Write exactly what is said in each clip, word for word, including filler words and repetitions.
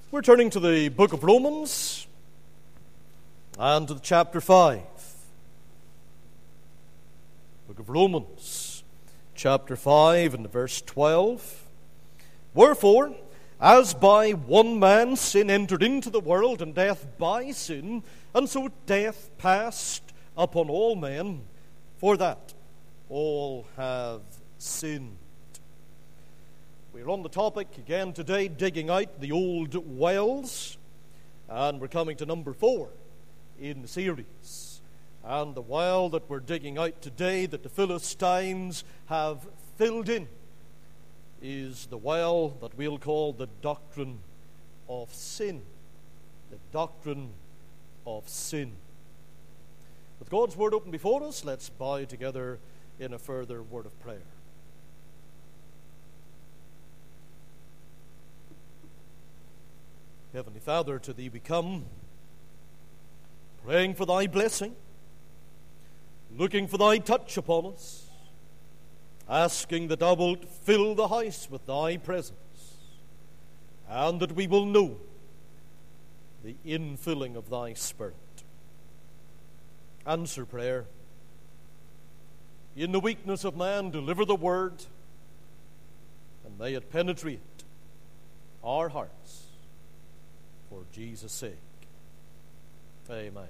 We're turning to the book of Romans and to chapter five. Book of Romans, chapter five and verse twelve. Wherefore, as by one man sin entered into the world, and death by sin, and so death passed upon all men, for that all have sinned. We're on the topic again today, digging out the old wells, and we're coming to number four in the series. And the well that we're digging out today, that the Philistines have filled in, is the well that we'll call the doctrine of sin. The doctrine of sin. With God's word open before us, let's bow together in a further word of prayer. Heavenly Father, to Thee we come, praying for Thy blessing, looking for Thy touch upon us, asking that Thou wilt fill the house with Thy presence, and that we will know the infilling of Thy Spirit. Answer prayer. In the weakness of man, deliver the word, and may it penetrate our hearts. For Jesus' sake. Amen.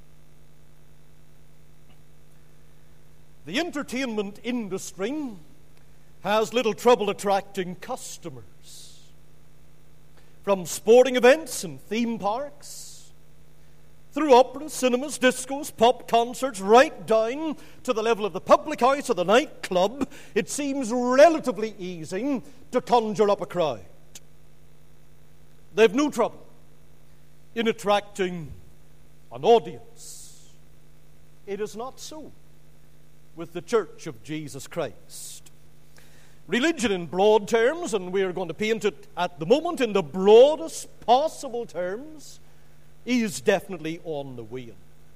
The entertainment industry has little trouble attracting customers. From sporting events and theme parks, through operas, cinemas, discos, pop concerts, right down to the level of the public house or the nightclub, it seems relatively easy to conjure up a crowd. They've no trouble in attracting an audience. It is not so with the Church of Jesus Christ. Religion in broad terms, and we are going to paint it at the moment in the broadest possible terms, is definitely on the wane.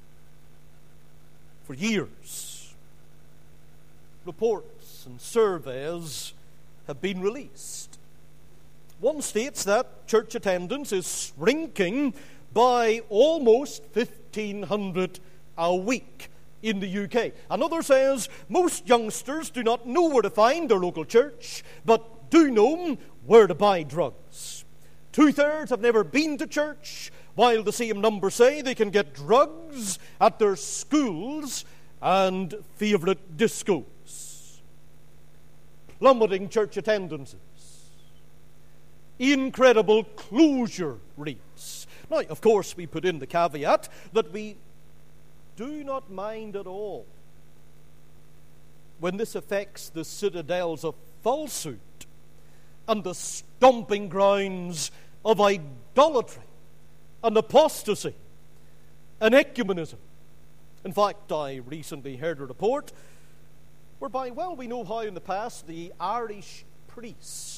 For years, reports and surveys have been released. One states that church attendance is shrinking by almost fifteen hundred a week in the U K. Another says most youngsters do not know where to find their local church, but do know where to buy drugs. Two-thirds have never been to church, while the same number say they can get drugs at their schools and favourite discos. Plummeting church attendances. Incredible closure rates. Now, of course, we put in the caveat that we do not mind at all when this affects the citadels of falsehood and the stomping grounds of idolatry and apostasy and ecumenism. In fact, I recently heard a report whereby, well, we know how in the past the Irish priest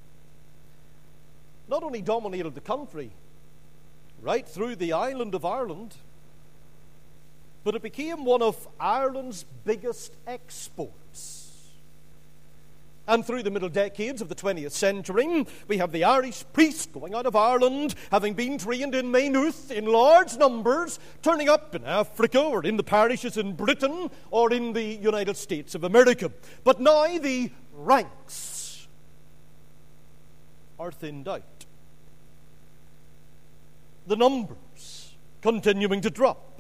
not only dominated the country right through the island of Ireland, but it became one of Ireland's biggest exports. And through the middle decades of the twentieth century, we have the Irish priests going out of Ireland, having been trained in Maynooth in large numbers, turning up in Africa or in the parishes in Britain or in the United States of America. But now the ranks are thinned out. The numbers continuing to drop.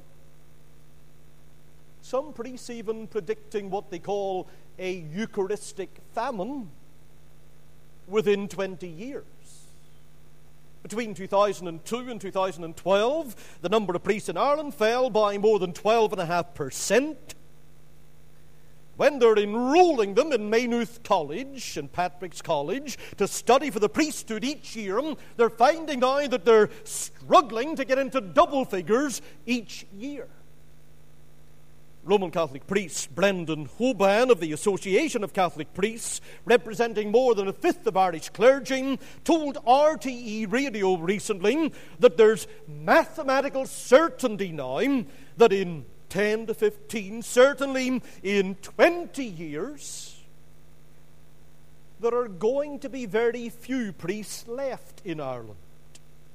Some priests even predicting what they call a Eucharistic famine within twenty years. Between two thousand two and two thousand twelve, the number of priests in Ireland fell by more than twelve point five percent. When they're enrolling them in Maynooth College and Patrick's College to study for the priesthood each year, they're finding now that they're struggling to get into double figures each year. Roman Catholic priest Brendan Hoban of the Association of Catholic Priests, representing more than a fifth of Irish clergy, told R T E Radio recently that there's mathematical certainty now that in ten to fifteen, certainly in twenty years, there are going to be very few priests left in Ireland.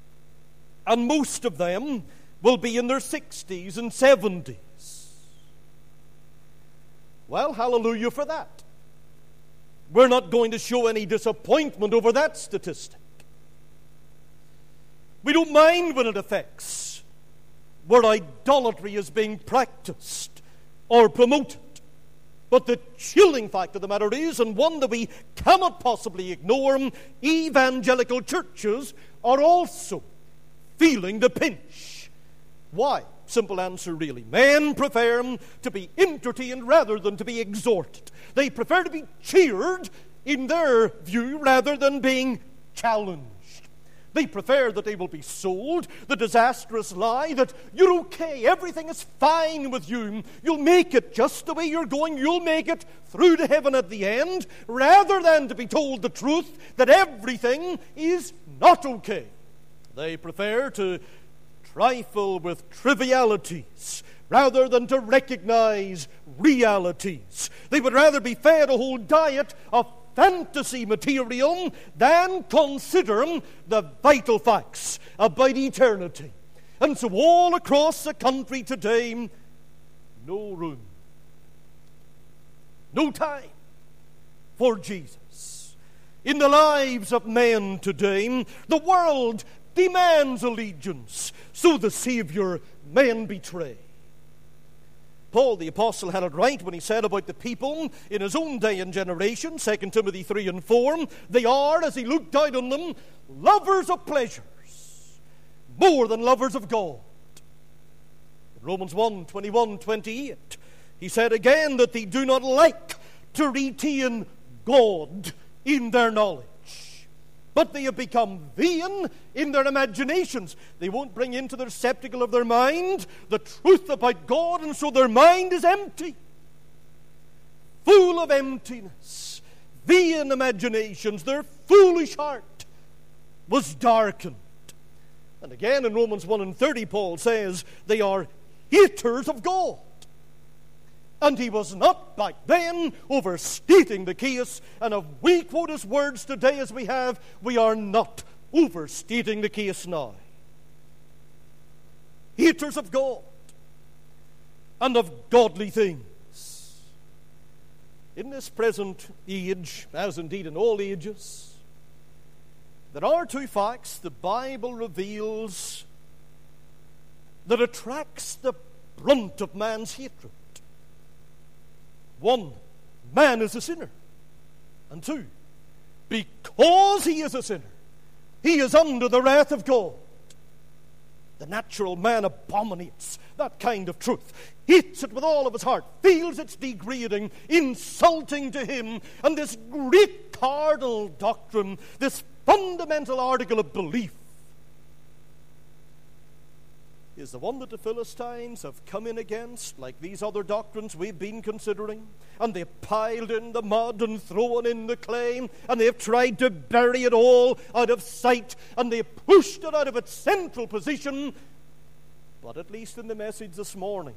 And most of them will be in their sixties and seventies. Well, hallelujah for that. We're not going to show any disappointment over that statistic. We don't mind when it affects where idolatry is being practiced or promoted. But the chilling fact of the matter is, and one that we cannot possibly ignore, evangelical churches are also feeling the pinch. Why? Simple answer, really. Men prefer to be entertained rather than to be exhorted. They prefer to be cheered, in their view, rather than being challenged. They prefer that they will be sold the disastrous lie that you're okay, everything is fine with you, you'll make it just the way you're going, you'll make it through to heaven at the end, rather than to be told the truth that everything is not okay. They prefer to trifle with trivialities rather than to recognize realities. They would rather be fed a whole diet of fantasy material than consider the vital facts about eternity. And so all across the country today, no room, no time for Jesus. In the lives of men today, the world demands allegiance, so the Savior men betray. Paul the Apostle had it right when he said about the people in his own day and generation, Second Timothy three and four, they are, as he looked out on them, lovers of pleasures, more than lovers of God. In Romans one, twenty-one, twenty-eight, he said again that they do not like to retain God in their knowledge, but they have become vain in their imaginations. They won't bring into the receptacle of their mind the truth about God, and so their mind is empty, full of emptiness, vain imaginations. Their foolish heart was darkened. And again in Romans one and thirty, Paul says they are haters of God. And he was not back then overstating the case. And if we quote his words today as we have, we are not overstating the case now. Haters of God and of godly things. In this present age, as indeed in all ages, there are two facts the Bible reveals that attracts the brunt of man's hatred. One, man is a sinner. And two, because he is a sinner, he is under the wrath of God. The natural man abominates that kind of truth, hates it with all of his heart, feels it's degrading, insulting to him. And this great cardinal doctrine, this fundamental article of belief, is the one that the Philistines have come in against, like these other doctrines we've been considering. And they've piled in the mud and thrown in the clay, and they've tried to bury it all out of sight, and they've pushed it out of its central position. But at least in the message this morning,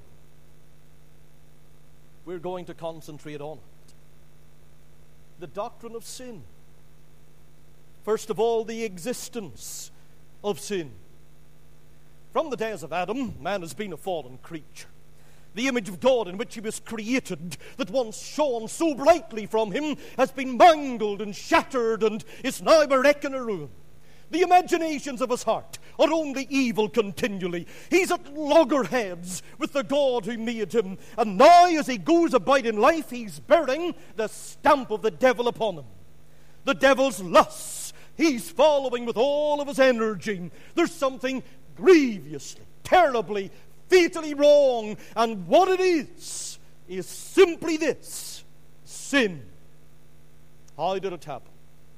we're going to concentrate on it. The doctrine of sin. First of all, the existence of sin. From the days of Adam, man has been a fallen creature. The image of God in which he was created, that once shone so brightly from him, has been mangled and shattered and is now a wreck and a ruin. The imaginations of his heart are only evil continually. He's at loggerheads with the God who made him. And now as he goes about in life, he's bearing the stamp of the devil upon him. The devil's lusts he's following with all of his energy. There's something grievously, terribly, fatally wrong. And what it is, is simply this: sin. How did it happen?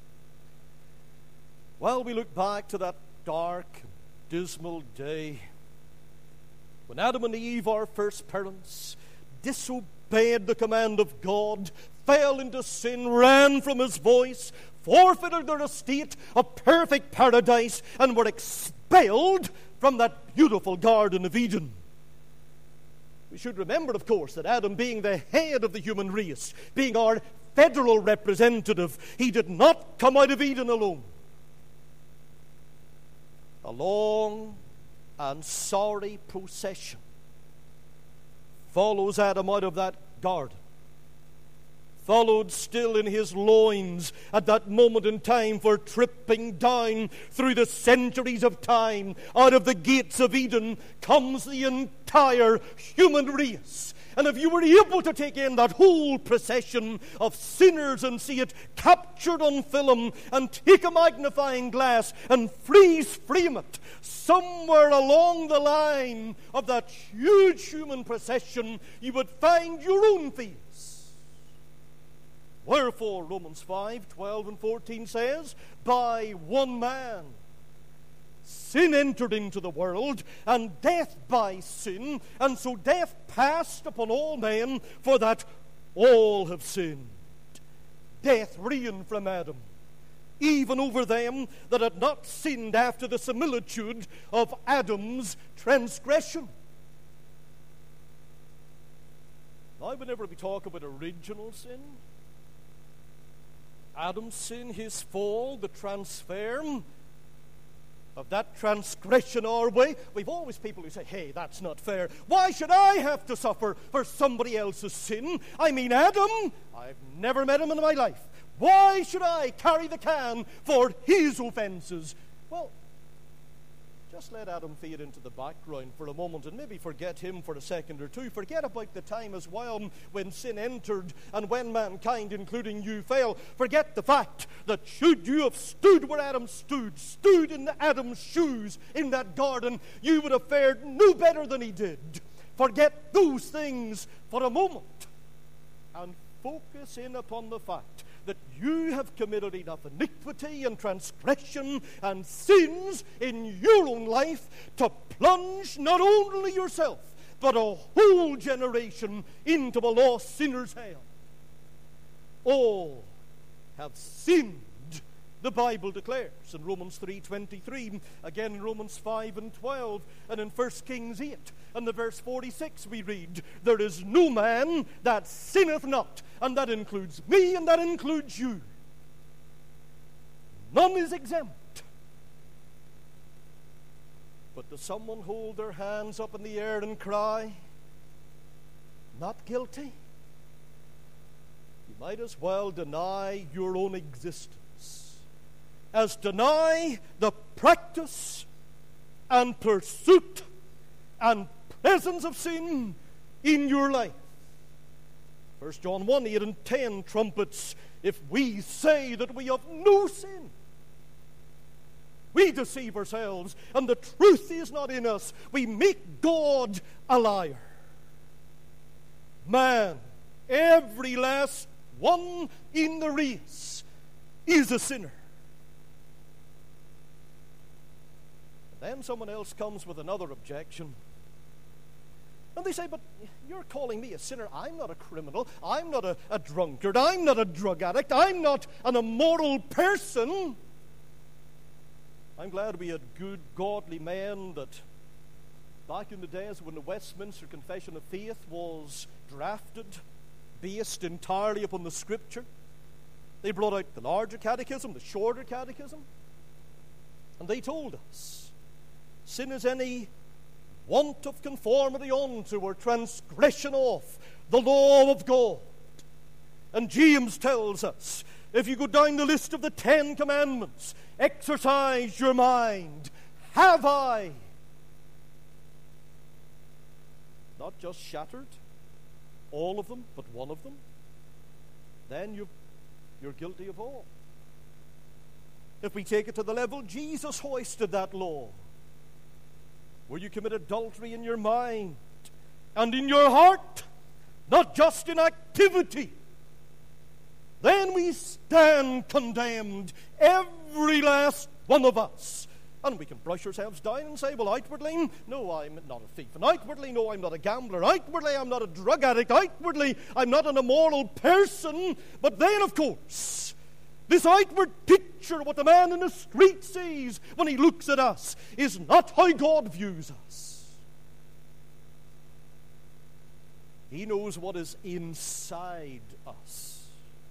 Well, we look back to that dark, dismal day when Adam and Eve, our first parents, disobeyed the command of God, fell into sin, ran from his voice, forfeited their estate of perfect paradise, and were expelled from that beautiful Garden of Eden. We should remember, of course, that Adam, being the head of the human race, being our federal representative, he did not come out of Eden alone. A long, and sorry procession follows Adam out of that garden, followed still in his loins at that moment in time, for tripping down through the centuries of time, out of the gates of Eden comes the entire human race. And if you were able to take in that whole procession of sinners and see it captured on film, and take a magnifying glass and freeze frame it somewhere along the line of that huge human procession, you would find your own face. Wherefore, Romans five, twelve and fourteen says, by one man sin entered into the world, and death by sin, and so death passed upon all men, for that all have sinned. Death reigned from Adam, even over them that had not sinned after the similitude of Adam's transgression. Now, whenever we talk about original sin, Adam's sin, his fall, the transfer of that transgression our way, we've always people who say, hey, that's not fair. Why should I have to suffer for somebody else's sin? I mean, Adam, I've never met him in my life. Why should I carry the can for his offenses? Well, just let Adam fade into the background for a moment and maybe forget him for a second or two. Forget about the time as well when sin entered and when mankind, including you, fell. Forget the fact that should you have stood where Adam stood, stood in Adam's shoes in that garden, you would have fared no better than he did. Forget those things for a moment and focus in upon the fact that you have committed enough iniquity and transgression and sins in your own life to plunge not only yourself, but a whole generation into a lost sinner's hell. All have sinned, the Bible declares in Romans three twenty-three, again in Romans five and twelve, and in First Kings eight. And the verse forty-six we read, there is no man that sinneth not. And that includes me, and that includes you. None is exempt. But does someone hold their hands up in the air and cry, not guilty? You might as well deny your own existence as deny the practice and pursuit and presence of sin in your life. First John one, eight and ten trumpets, if we say that we have no sin, we deceive ourselves, and the truth is not in us. We make God a liar. Man, every last one in the race, is a sinner. And then someone else comes with another objection. And they say, but you're calling me a sinner. I'm not a criminal. I'm not a, a drunkard. I'm not a drug addict. I'm not an immoral person. I'm glad we had good, godly men that back in the days when the Westminster Confession of Faith was drafted, based entirely upon the Scripture, they brought out the larger catechism, the shorter catechism, and they told us, sin is any want of conformity unto or transgression of the law of God. And James tells us, if you go down the list of the Ten Commandments, exercise your mind. Have I not just shattered all of them, but one of them? Then you've, you're guilty of all. If we take it to the level Jesus hoisted that law, where you commit adultery in your mind and in your heart, not just in activity, then we stand condemned, every last one of us. And we can brush ourselves down and say, well, outwardly, no, I'm not a thief. And outwardly, no, I'm not a gambler. Outwardly, I'm not a drug addict. Outwardly, I'm not an immoral person. But then, of course, this outward picture, what the man in the street sees when he looks at us, is not how God views us. He knows what is inside us.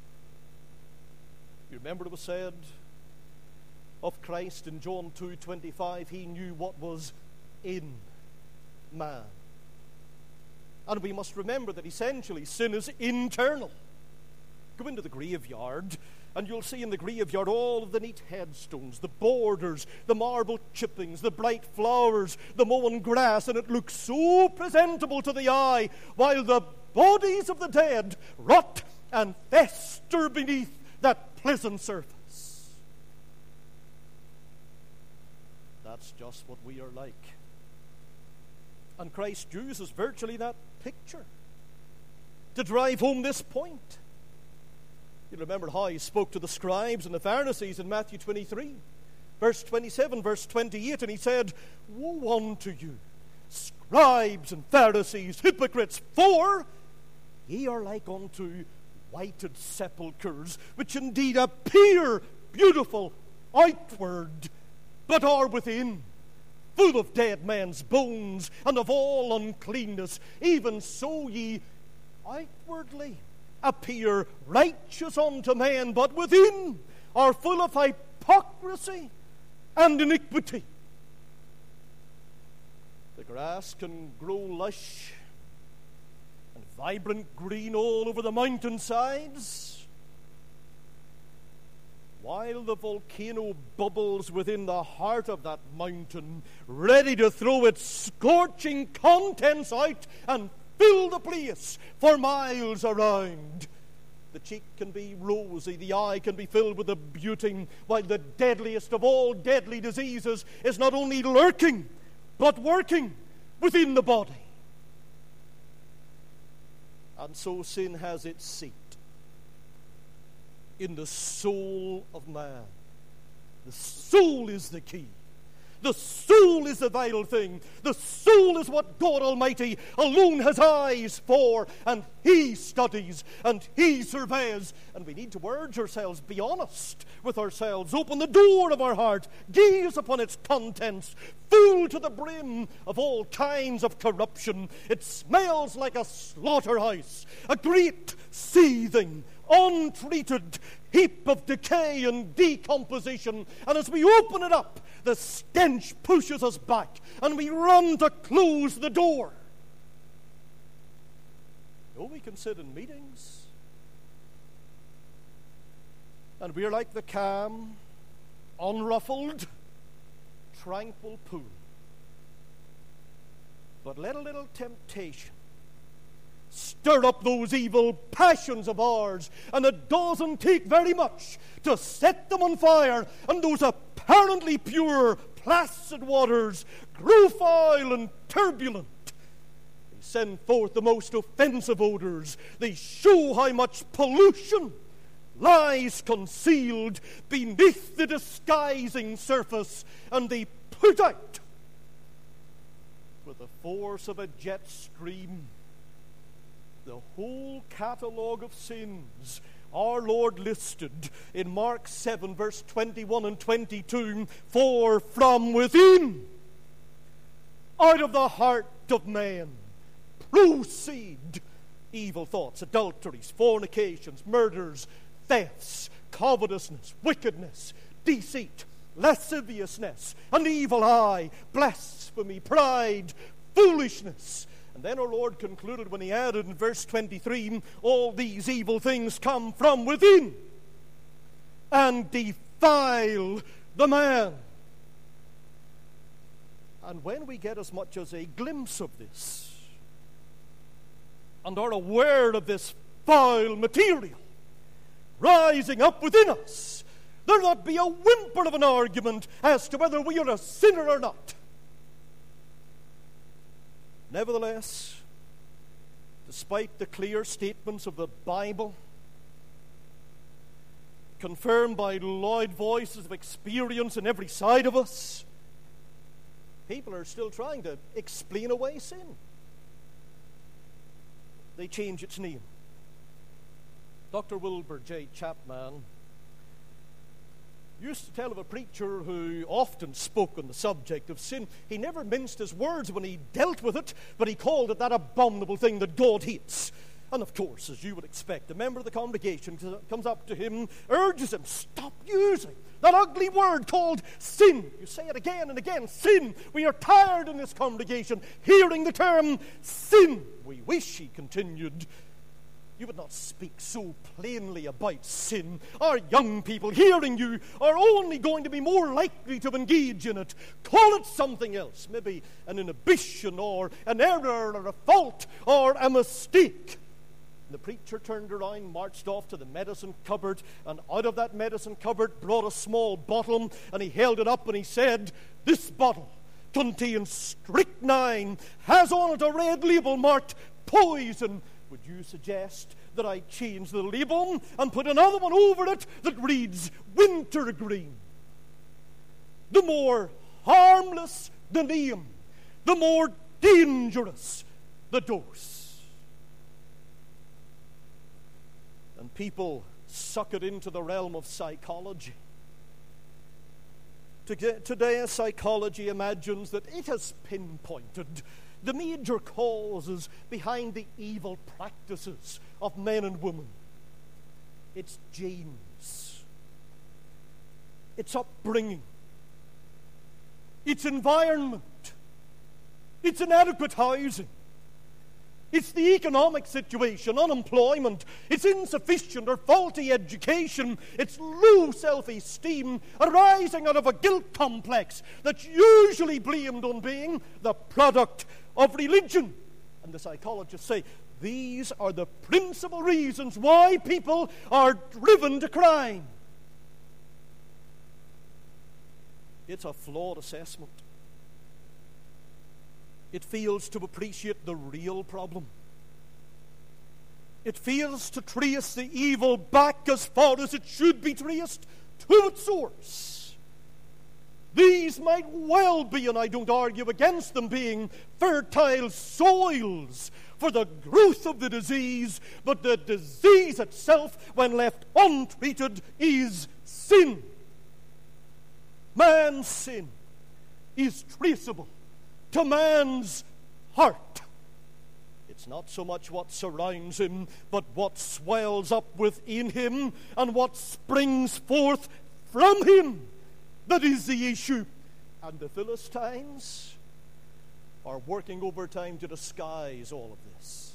You remember it was said of Christ in John two twenty-five, he knew what was in man. And we must remember that essentially sin is internal. Go into the graveyard, and you'll see in the graveyard all of the neat headstones, the borders, the marble chippings, the bright flowers, the mown grass, and it looks so presentable to the eye, while the bodies of the dead rot and fester beneath that pleasant surface. That's just what we are like. And Christ uses virtually that picture to drive home this point. You remember how he spoke to the scribes and the Pharisees in Matthew twenty-three, verse twenty-seven, verse twenty-eight, and he said, "Woe unto you, scribes and Pharisees, hypocrites, for ye are like unto whited sepulchres, which indeed appear beautiful outward, but are within full of dead men's bones and of all uncleanness. Even so ye outwardly appear righteous unto men, but within are full of hypocrisy and iniquity." The grass can grow lush and vibrant green all over the mountainsides, while the volcano bubbles within the heart of that mountain, ready to throw its scorching contents out and fill the place for miles around. The cheek can be rosy, the eye can be filled with a beauty, while the deadliest of all deadly diseases is not only lurking, but working within the body. And so sin has its seat in the soul of man. The soul is the key. The soul is the vital thing. The soul is what God Almighty alone has eyes for, and He studies and He surveys. And we need to urge ourselves, be honest with ourselves, open the door of our heart, gaze upon its contents, full to the brim of all kinds of corruption. It smells like a slaughterhouse, a great seething, untreated heap of decay and decomposition. And as we open it up, the stench pushes us back, and we run to close the door. Oh, we can sit in meetings, and we're like the calm, unruffled, tranquil pool. But let a little temptation stir up those evil passions of ours, and it doesn't take very much to set them on fire, and those apparently pure, placid waters grow foul and turbulent. They send forth the most offensive odors. They show how much pollution lies concealed beneath the disguising surface, and they put out, with the force of a jet stream, the whole catalogue of sins our Lord listed in Mark seven, verse twenty-one and twenty-two. For from within, out of the heart of man, proceed evil thoughts, adulteries, fornications, murders, thefts, covetousness, wickedness, deceit, lasciviousness, an evil eye, blasphemy, pride, foolishness. And then our Lord concluded when He added in verse twenty-three, all these evil things come from within and defile the man. And when we get as much as a glimpse of this and are aware of this foul material rising up within us, there'll not be a whimper of an argument as to whether we are a sinner or not. Nevertheless, despite the clear statements of the Bible, confirmed by loud voices of experience in every side of us, people are still trying to explain away sin. They change its name. Doctor Wilbur J. Chapman used to tell of a preacher who often spoke on the subject of sin. He never minced his words when he dealt with it, but he called it that abominable thing that God hates. And of course, as you would expect, a member of the congregation comes up to him, urges him, stop using That ugly word called sin. You say it again and again, sin. We are tired in this congregation hearing the term sin. We wish, he continued, you would not speak so plainly about sin. Our young people hearing you are only going to be more likely to engage in it. Call it something else, maybe an inhibition or an error or a fault or a mistake. The preacher turned around, marched off to the medicine cupboard, and out of that medicine cupboard brought a small bottle, and he held it up and he said, this bottle contains strychnine, has on it a red label marked poison. Would you suggest that I change the label and put another one over it that reads wintergreen? The more harmless the name, the more dangerous the dose. And people suck it into the realm of psychology. Today, psychology imagines that it has pinpointed the major causes behind the evil practices of men and women. It's genes. It's upbringing. It's environment. It's inadequate housing. It's the economic situation, unemployment. It's insufficient or faulty education. It's low self-esteem arising out of a guilt complex that's usually blamed on being the product of religion. And the psychologists say these are the principal reasons why people are driven to crime. It's a flawed assessment. It fails to appreciate the real problem. It fails to trace the evil back as far as it should be traced to its source. These might well be, and I don't argue against them being, fertile soils for the growth of the disease, but the disease itself, when left untreated, is sin. Man's sin is traceable to man's heart. It's not so much what surrounds him, but what swells up within him and what springs forth from him that is the issue. And the Philistines are working overtime to disguise all of this.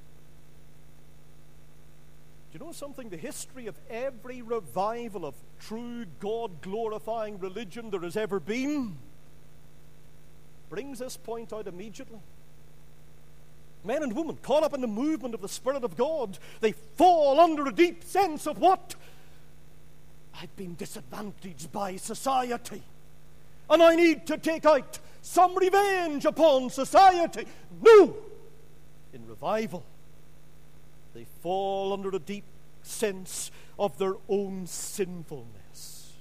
Do you know something? The history of every revival of true God-glorifying religion there has ever been brings this point out immediately. Men and women caught up in the movement of the Spirit of God, they fall under a deep sense of what? I've been disadvantaged by society, and I need to take out some revenge upon society. No! In revival, they fall under a deep sense of their own sinfulness.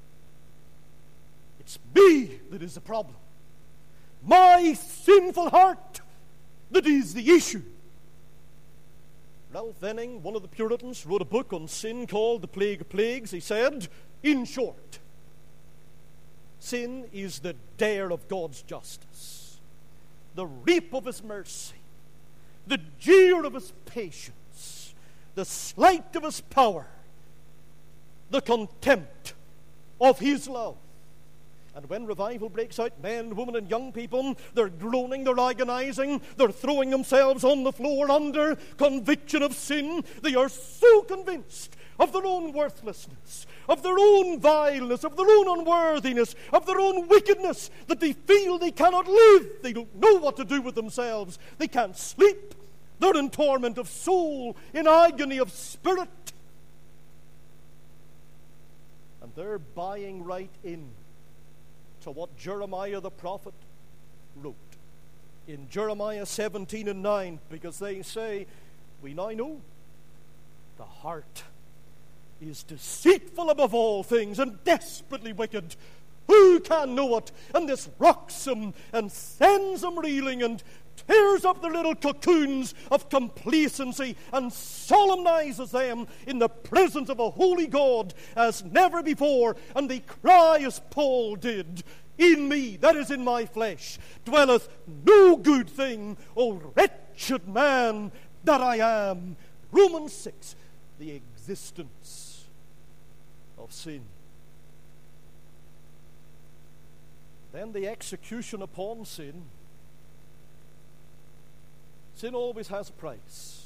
It's me that is the problem. My sinful heart that is the issue. Ralph Venning, one of the Puritans, wrote a book on sin called The Plague of Plagues. He said, in short, sin is the dare of God's justice, the reap of his mercy, the jeer of his patience, the slight of his power, the contempt of his love. And when revival breaks out, men, women, and young people, they're groaning, they're agonizing, they're throwing themselves on the floor under conviction of sin. They are so convinced of their own worthlessness, of their own vileness, of their own unworthiness, of their own wickedness, that they feel they cannot live. They don't know what to do with themselves. They can't sleep. They're in torment of soul, in agony of spirit. And they're buying right in to what Jeremiah the prophet wrote in Jeremiah seventeen and nine, because they say, we now know the heart is deceitful above all things and desperately wicked. Who can know it? And this rocks them and sends them reeling and tears up their little cocoons of complacency and solemnizes them in the presence of a holy God as never before. And they cry as Paul did, in me, that is in my flesh, dwelleth no good thing, O wretched man that I am. Romans six, the existence of sin. Then the execution upon sin. Sin always has a price.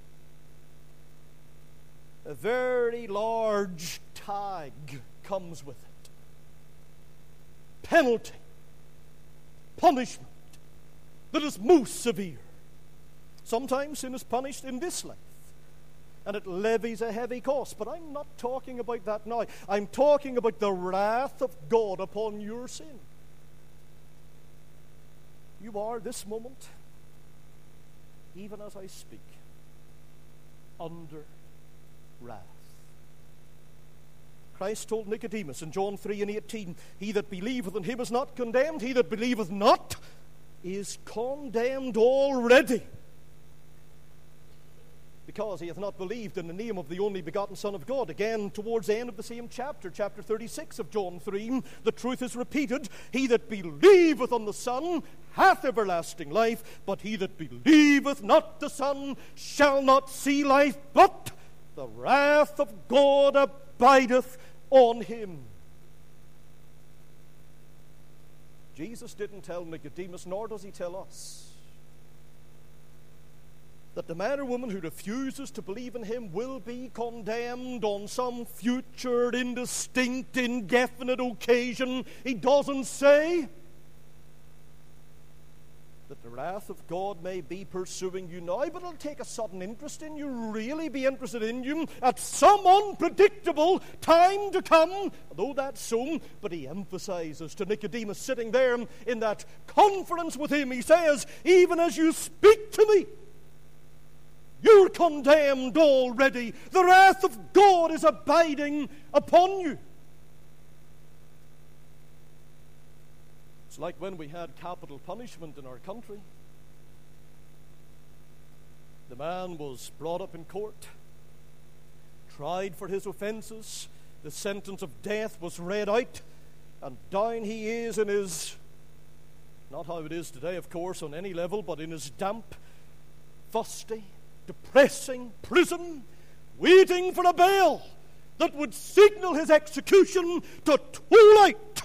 A very large tag comes with it. Penalty, punishment that is most severe. Sometimes sin is punished in this life, and it levies a heavy cost. But I'm not talking about that now. I'm talking about the wrath of God upon your sin. You are this moment, even as I speak, under wrath. Christ told Nicodemus in John three and eighteen, he that believeth in him is not condemned, he that believeth not is condemned already, because he hath not believed in the name of the only begotten Son of God. Again, towards the end of the same chapter, chapter thirty-six of John three, the truth is repeated, he that believeth on the Son hath everlasting life, but he that believeth not the Son shall not see life, but the wrath of God abideth on him. Jesus didn't tell Nicodemus, nor does he tell us, that the man or woman who refuses to believe in him will be condemned on some future, indistinct, indefinite occasion. He doesn't say that the wrath of God may be pursuing you now, but it'll take a sudden interest in you, really be interested in you at some unpredictable time to come, though that's so. But he emphasizes to Nicodemus sitting there in that conference with him, he says, even as you speak to me, you're condemned already. The wrath of God is abiding upon you. It's like when we had capital punishment in our country. The man was brought up in court, tried for his offenses, the sentence of death was read out, and down he is in his, not how it is today, of course, on any level, but in his damp, fusty, depressing prison, waiting for a bell that would signal his execution to toll out.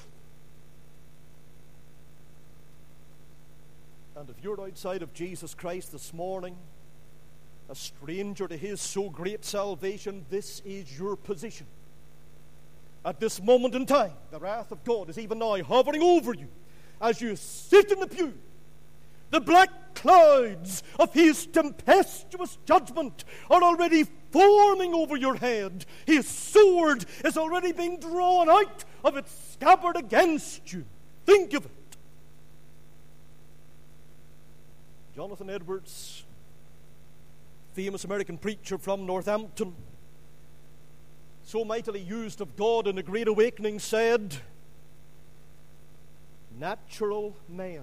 And if you're outside of Jesus Christ this morning, a stranger to his so great salvation, this is your position. At this moment in time, the wrath of God is even now hovering over you as you sit in the pew. The black clouds of his tempestuous judgment are already forming over your head. His sword is already being drawn out of its scabbard against you. Think of it. Jonathan Edwards, famous American preacher from Northampton, so mightily used of God in the Great Awakening, said, natural man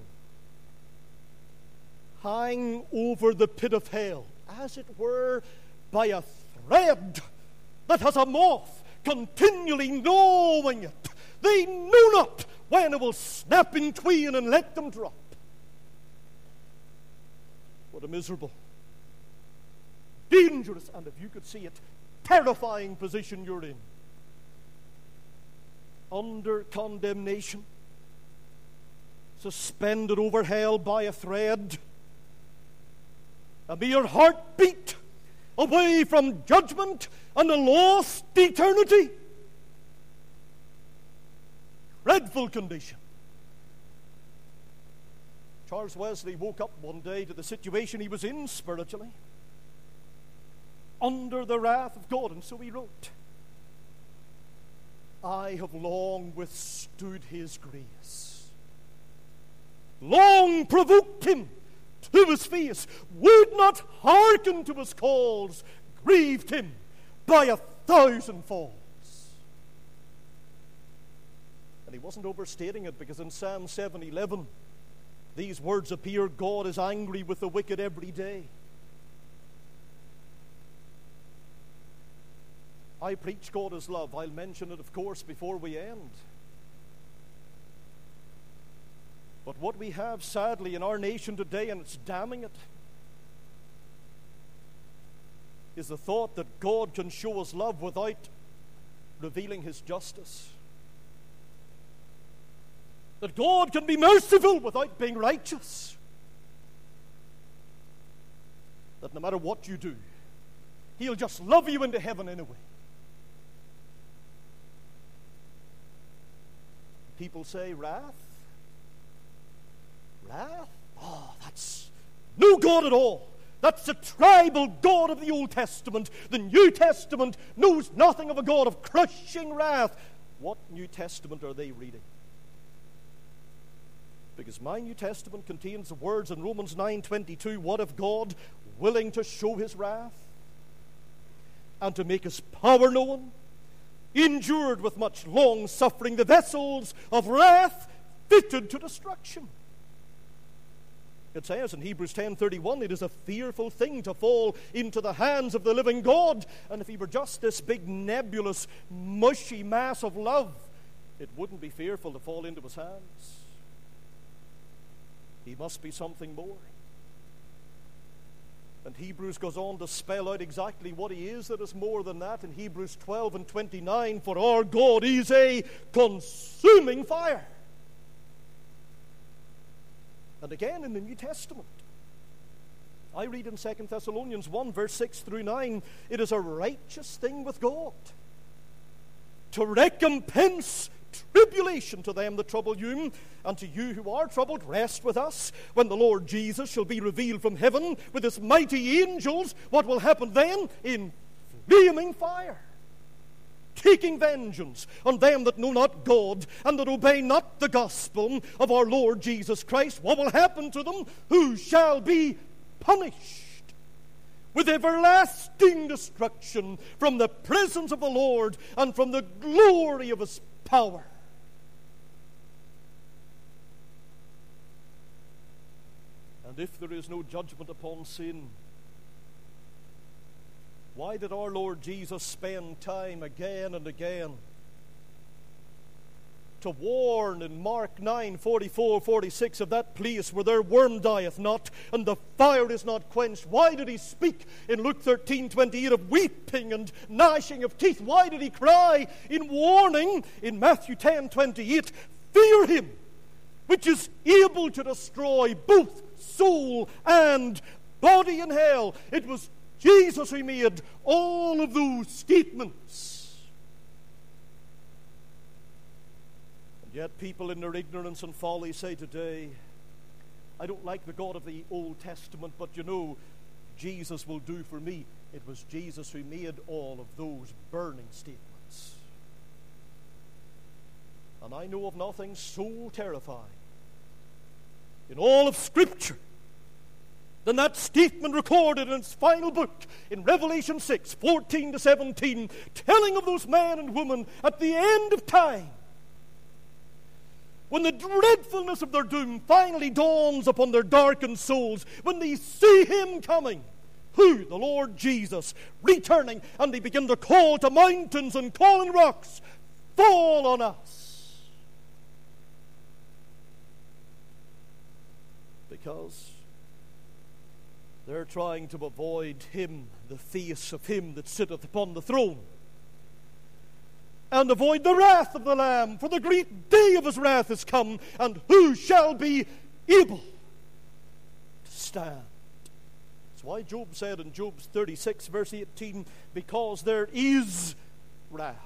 hang over the pit of hell, as it were, by a thread that has a moth continually gnawing it. They know not when it will snap in twain and let them drop. What a miserable, dangerous, and if you could see it, terrifying position you're in. Under condemnation, suspended over hell by a thread, a mere heartbeat away from judgment and a lost eternity. Dreadful condition. Charles Wesley woke up one day to the situation he was in spiritually, under the wrath of God, and so he wrote, I have long withstood his grace, long provoked him to his face, would not hearken to his calls, grieved him by a thousand falls. And he wasn't overstating it, because in Psalm seven eleven, these words appear, God is angry with the wicked every day. I preach God is love. I'll mention it, of course, before we end. But what we have, sadly, in our nation today, and it's damning it, is the thought that God can show us love without revealing his justice. that God can be merciful without being righteous. That no matter what you do, He'll just love you into heaven anyway. People say, wrath? Wrath? Oh, that's no God at all. That's the tribal God of the Old Testament. The New Testament knows nothing of a God of crushing wrath. What New Testament are they reading? Because my New Testament contains the words in Romans nine twenty-two, what if God, willing to show His wrath and to make His power known, endured with much long suffering the vessels of wrath fitted to destruction. It says in Hebrews ten thirty-one, it is a fearful thing to fall into the hands of the living God. And if He were just this big nebulous mushy mass of love, it wouldn't be fearful to fall into His hands. He must be something more. And Hebrews goes on to spell out exactly what He is that is more than that in Hebrews twelve and twenty-nine. For our God is a consuming fire. And again in the New Testament, I read in Second Thessalonians one, verse six through nine, it is a righteous thing with God to recompense tribulation to them that trouble you, and to you who are troubled, rest with us when the Lord Jesus shall be revealed from heaven with His mighty angels. What will happen then? In flaming fire, taking vengeance on them that know not God and that obey not the gospel of our Lord Jesus Christ. What will happen to them? Who shall be punished with everlasting destruction from the presence of the Lord and from the glory of His power. And if there is no judgment upon sin, why did our Lord Jesus spend time again and again to warn in Mark nine, forty-four, forty-six of that place where their worm dieth not and the fire is not quenched? Why did He speak in Luke thirteen, twenty-eight of weeping and gnashing of teeth? Why did He cry in warning in Matthew ten, twenty-eight, fear Him which is able to destroy both soul and body in hell? It was Jesus who made all of those statements. Yet people in their ignorance and folly say today, I don't like the God of the Old Testament, but you know, Jesus will do for me. It was Jesus who made all of those burning statements. And I know of nothing so terrifying in all of Scripture than that statement recorded in its final book in Revelation six, fourteen to seventeen, telling of those men and women at the end of time, when the dreadfulness of their doom finally dawns upon their darkened souls, when they see Him coming, who? The Lord Jesus, returning, and they begin to call to mountains and calling rocks, fall on us. Because they're trying to avoid Him, the face of Him that sitteth upon the throne, and avoid the wrath of the Lamb, for the great day of His wrath is come, and who shall be able to stand? That's why Job said in Job thirty-six, verse eighteen, because there is wrath,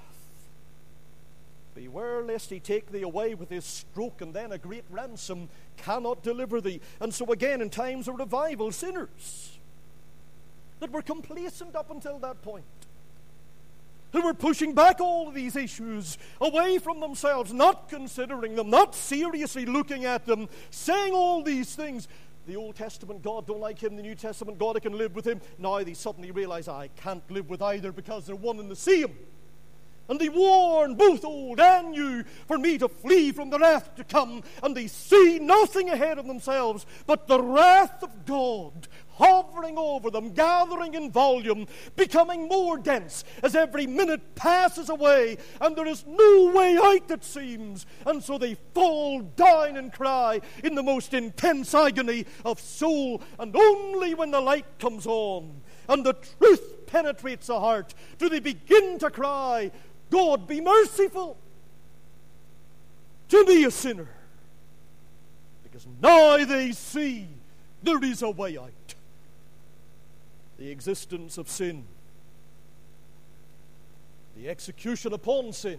beware lest He take thee away with His stroke, and then a great ransom cannot deliver thee. And so again, in times of revival, sinners that were complacent up until that point, who were pushing back all of these issues away from themselves, not considering them, not seriously looking at them, saying all these things. The Old Testament God, don't like Him. The New Testament God, I can live with Him. Now they suddenly realize, I can't live with either because they're one and the same. And they warn both old and new for me to flee from the wrath to come. And they see nothing ahead of themselves but the wrath of God hovering over them, gathering in volume, becoming more dense as every minute passes away, and there is no way out, it seems. And so they fall down and cry in the most intense agony of soul, and only when the light comes on and the truth penetrates the heart do they begin to cry, God, be merciful to me, a sinner. because now they see there is a way out. The existence of sin, the execution upon sin.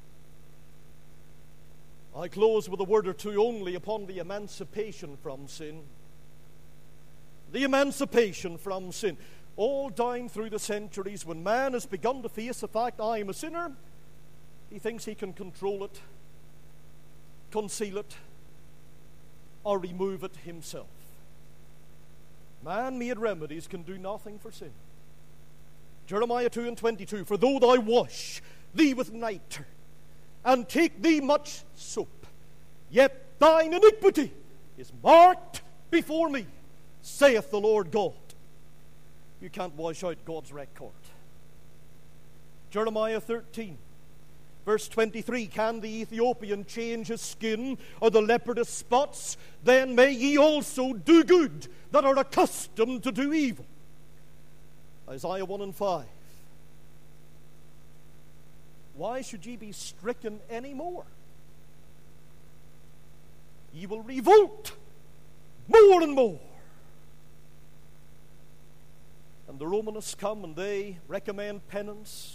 I close with a word or two only upon the emancipation from sin. The emancipation from sin. All down through the centuries, when man has begun to face the fact, I am a sinner, he thinks he can control it, conceal it, or remove it himself. Man-made remedies can do nothing for sin. Jeremiah two and twenty-two, for though thou wash thee with nitre, and take thee much soap, yet thine iniquity is marked before me, saith the Lord God. You can't wash out God's record. Jeremiah thirteen, verse twenty-three, can the Ethiopian change his skin, or the leopard his spots? Then may ye also do good that are accustomed to do evil. Isaiah one and five. Why should ye be stricken any more? Ye will revolt more and more. And the Romanists come and they recommend penance.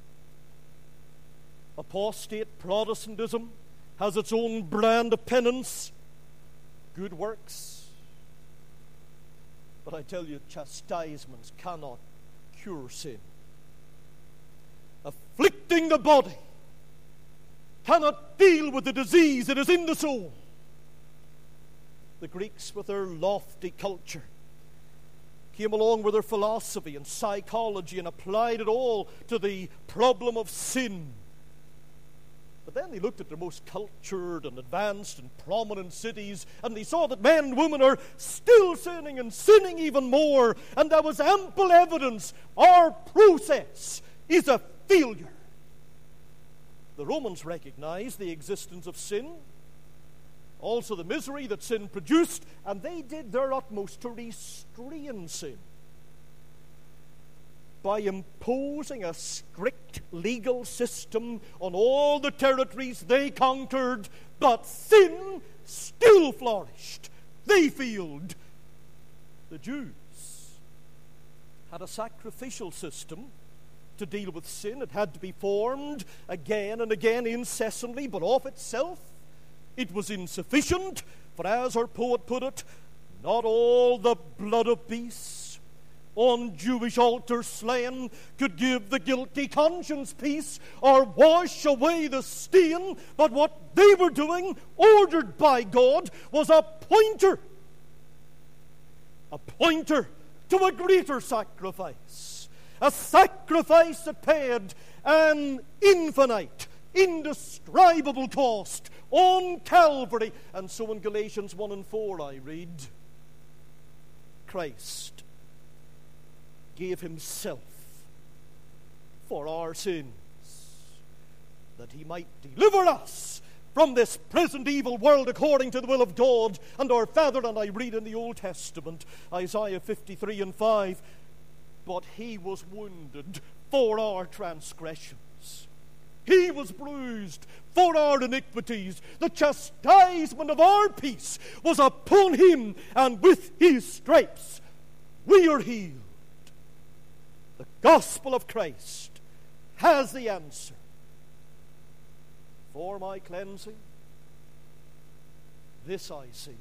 Apostate Protestantism has its own brand of penance, good works. But I tell you, chastisements cannot cure sin. Afflicting the body cannot deal with the disease that is in the soul. The Greeks, with their lofty culture, came along with their philosophy and psychology and applied it all to the problem of sin. But then they looked at their most cultured and advanced and prominent cities, and they saw that men and women are still sinning and sinning even more. And there was ample evidence our process is a failure. The Romans recognized the existence of sin, also the misery that sin produced, and they did their utmost to restrain sin by imposing a strict legal system on all the territories they conquered. But sin still flourished. They failed. The Jews had a sacrificial system to deal with sin. It had to be formed again and again incessantly, but of itself it was insufficient. For as our poet put it, not all the blood of beasts on Jewish altars slain could give the guilty conscience peace or wash away the stain, but what they were doing, ordered by God, was a pointer, a pointer to a greater sacrifice, a sacrifice that paid an infinite, indescribable cost on Calvary. And so in Galatians one and four I read, Christ gave himself for our sins, that he might deliver us from this present evil world according to the will of God and our Father. And I read in the Old Testament, Isaiah fifty-three and five, but he was wounded for our transgressions, he was bruised for our iniquities. The chastisement of our peace was upon him, and with his stripes we are healed. The gospel of Christ has the answer for my cleansing. This I see,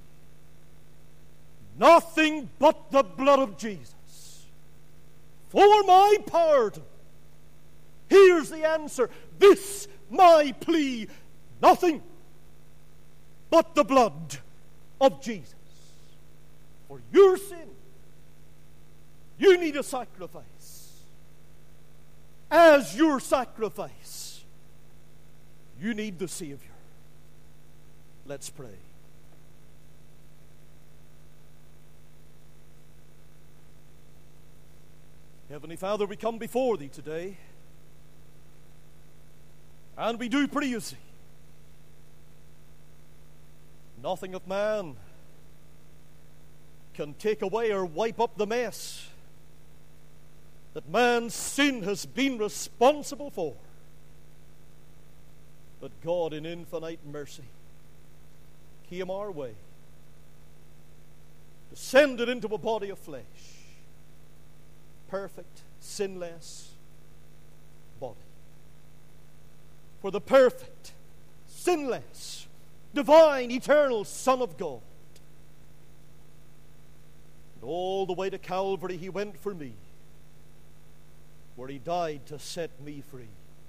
nothing but the blood of Jesus for my pardon. Here's the answer. This my plea, nothing but the blood of Jesus for your sin. You need a sacrifice. As your sacrifice, you need the Savior. Let's pray. Heavenly Father, we come before Thee today, and we do praise Thee. Nothing of man can take away or wipe up the mess that man's sin has been responsible for. But God, in infinite mercy, came our way descended into a body of flesh. Perfect, sinless body. For the perfect, sinless, divine, eternal Son of God. And all the way to Calvary he went for me, where he died to set me free.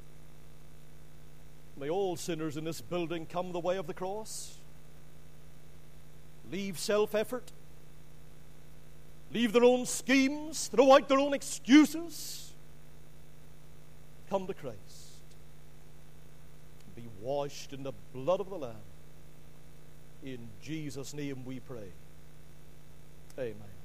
May all sinners in this building come the way of the cross. Leave self-effort. Leave their own schemes. Throw out their own excuses. Come to Christ. Be washed in the blood of the Lamb. In Jesus' name we pray. Amen.